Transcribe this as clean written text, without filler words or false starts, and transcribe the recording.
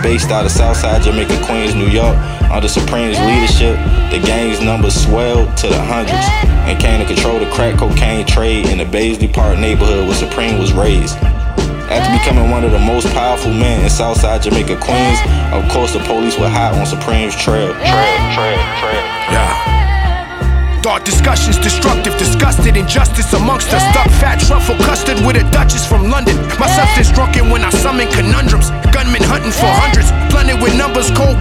based out of Southside Jamaica, Queens, New York. Under Supreme's leadership, the gang's numbers swelled to the hundreds and came to control the crack cocaine trade in the Baisley Park neighborhood where Supreme was raised. After becoming one of the most powerful men in Southside Jamaica, Queens, of course the police were hot on Supreme's trail. Yeah. Dark discussions, destructive, disgusted, injustice amongst us. Stuck fat truffle custard with a duchess from London. My substance drunken when I summon conundrums. Gunmen hunting for hundreds, blended with numbers, cold